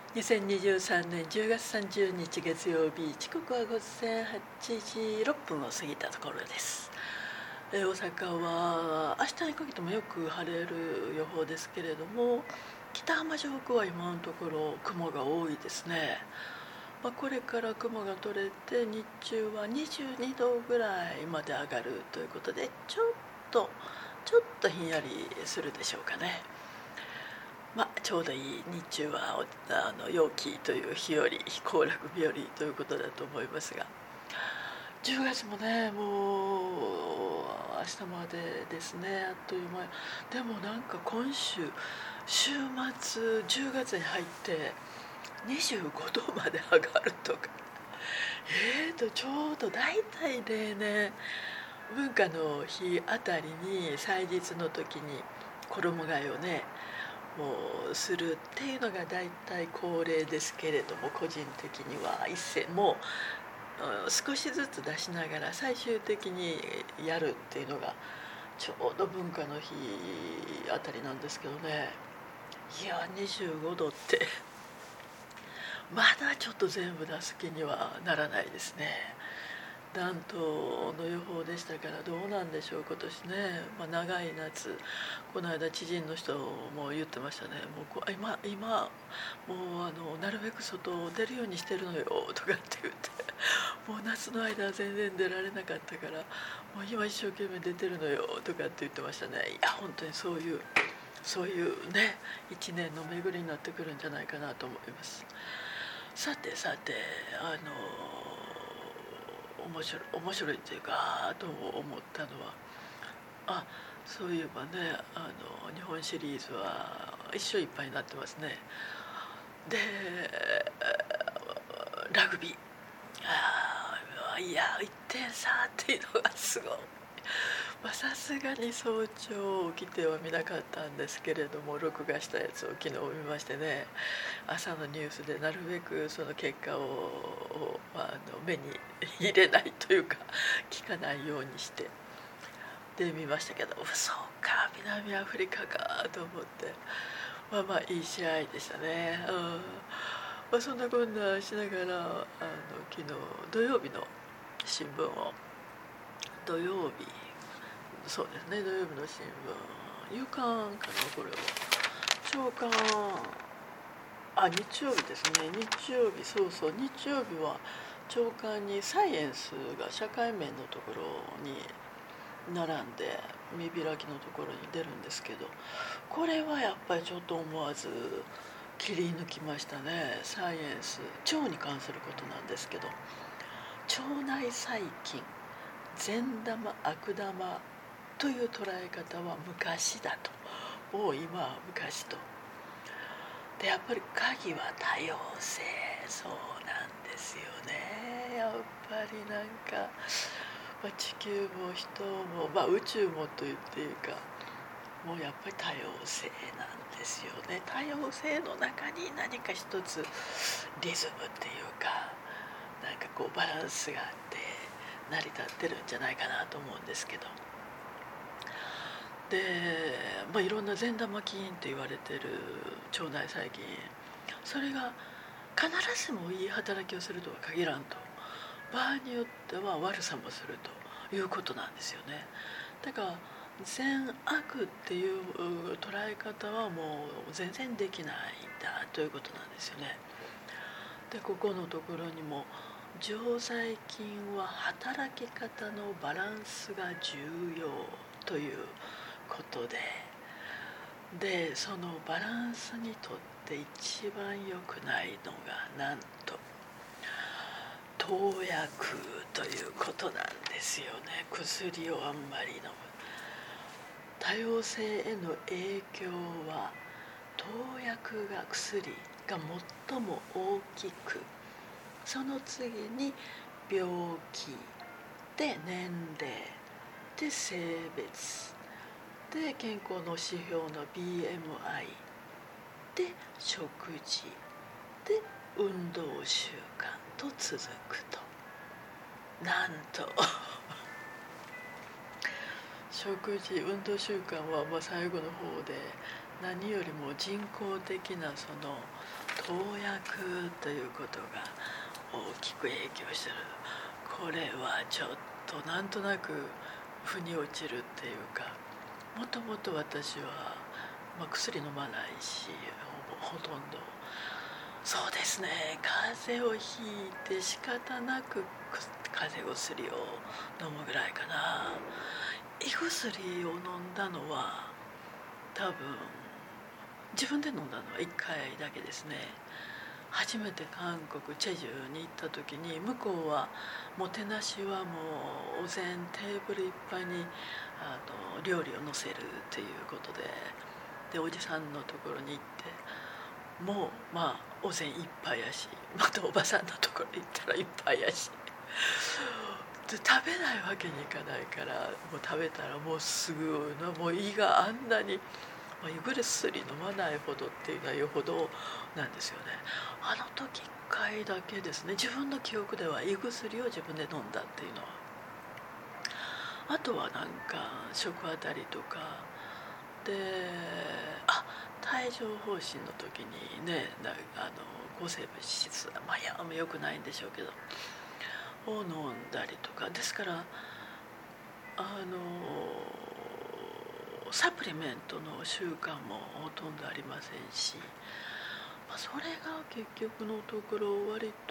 2023年10月30日月曜日、時刻は午前8時6分を過ぎたところです。大阪は明日にかけてもよく晴れる予報ですけれども、北浜上空は今のところ雲が多いですね。これから雲が取れて日中は22度ぐらいまで上がるということで、ちょっとひんやりするでしょうかね。ちょうどいい日中は陽気という日より行楽日和ということだと思いますが、10月もね、もう明日までですね。あっという間。でもなんか週末10月に入って25度まで上がるとか、ちょうど大体例年文化の日あたりに祭日の時に衣替えをねもうするっていうのが大体恒例ですけれども、個人的には一斉もう少しずつ出しながら最終的にやるっていうのがちょうど文化の日あたりなんですけどね。いや25度ってまだちょっと全部出す気にはならないですね。暖冬の予報でしたからどうなんでしょう今年ね。長い夏、この間知人の人も言ってましたね。もう今もうなるべく外出るようにしてるのよとかって言って、もう夏の間は全然出られなかったからもう今一生懸命出てるのよとかって言ってましたね。いや本当にそういうね一年の巡りになってくるんじゃないかなと思います。さて面白いというかと思ったのは、そういえばね日本シリーズは一勝いっぱいになってますね。でラグビー、いや1点差っていうのがすごい。さすがに早朝起きては見なかったんですけれども、録画したやつを昨日見ましてね、朝のニュースでなるべくその結果を目に入れないというか聞かないようにしてで見ましたけど、そうか南アフリカかと思って、いい試合でしたね。そんなこんなしながら昨日土曜日の新聞を土曜日そうですね土曜日の新聞夕刊かな、これは朝刊、日曜日ですね。日曜日日曜日は朝刊にサイエンスが社会面のところに並んで見開きのところに出るんですけど、これはやっぱりちょっと思わず切り抜きましたね。サイエンス、腸に関することなんですけど、腸内細菌、善玉悪玉という捉え方は昔だと、もう今は昔と。でやっぱり鍵は多様性、そうなんですよね。やっぱりなんか、地球も人も、宇宙もと言っていいか、もうやっぱり多様性なんですよね。多様性の中に何か一つリズムっていうか、なんかこうバランスがあって成り立ってるんじゃないかなと思うんですけど、で、いろんな善玉菌と言われてる腸内細菌、それが必ずしもいい働きをするとは限らんと、場合によっては悪さもするということなんですよね。だから善悪っていう捉え方はもう全然できないんだということなんですよね。でここのところにも常在菌は働き方のバランスが重要ということでそのバランスにとって一番良くないのがなんと投薬ということなんですよね。薬をあんまり飲む。多様性への影響は投薬が薬が最も大きく、その次に病気で年齢で性別で健康の指標の BMI で食事で運動習慣と続くと。なんと食事運動習慣は最後の方で何よりも人工的なその投薬ということが大きく影響してる。これはちょっとなんとなく腑に落ちるっていうか、もともと私は、薬飲まないし、ほとんどそうですね、風邪をひいて仕方なく風邪薬を飲むぐらいかな。胃薬を飲んだのは多分自分で飲んだのは1回だけですね。初めて韓国チェジュに行った時に、向こうはもてなしはもうお膳テーブルいっぱいに料理を乗せるっていうことで、おじさんのところに行って、もうお膳いっぱいやし、またおばさんのところに行ったらいっぱいやしで、食べないわけにいかないから、もう食べたらもうすぐの、もう胃があんなに、胃薬飲まないほどっていうのはよほどなんですよね。あの時1回だけですね、自分の記憶では胃薬を自分で飲んだっていうのは。あとはなんか食あたりとかで、帯状疱疹の時にね、抗生物質、あんま良くないんでしょうけどを飲んだりとかですから、サプリメントの習慣もほとんどありませんし、それが結局のところ割と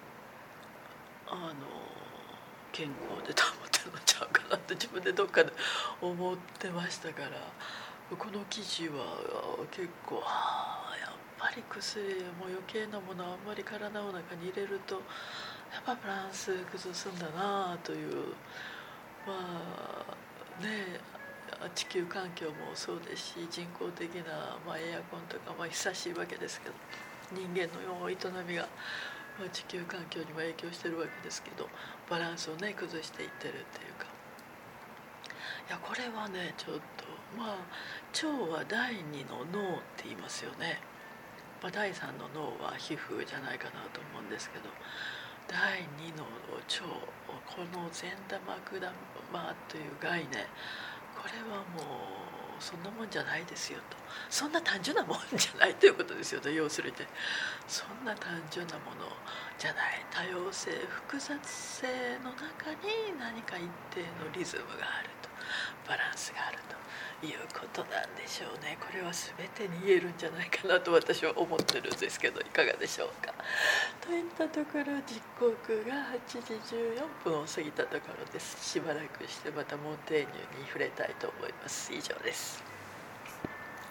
健康で保ってるのちゃうかなって自分でどっかで思ってましたから、この記事は結構やっぱり薬も余計なものをあんまり体の中に入れるとやっぱバランス崩すんだなという、地球環境もそうですし、人工的な、エアコンとか、久しいわけですけど、人間の営みが、地球環境にも影響してるわけですけど、バランスをね崩していってるっていうか、これはねちょっと腸は第二の脳って言いますよね。第三の脳は皮膚じゃないかなと思うんですけど、第二の腸、この善玉悪玉という概念、これはもうそんなもんじゃないですよと、そんな単純なもんじゃないということですよね。要するにそんな単純なものじゃない、多様性複雑性の中に何か一定のリズムがあると、バランスがあるということなんでしょうね。これは全てに言えるんじゃないかなと私は思ってるんですけど、いかがでしょうか。といったところ、時刻が8時14分を過ぎたところです。しばらくしてまたモンテーニュに触れたいと思います。以上です。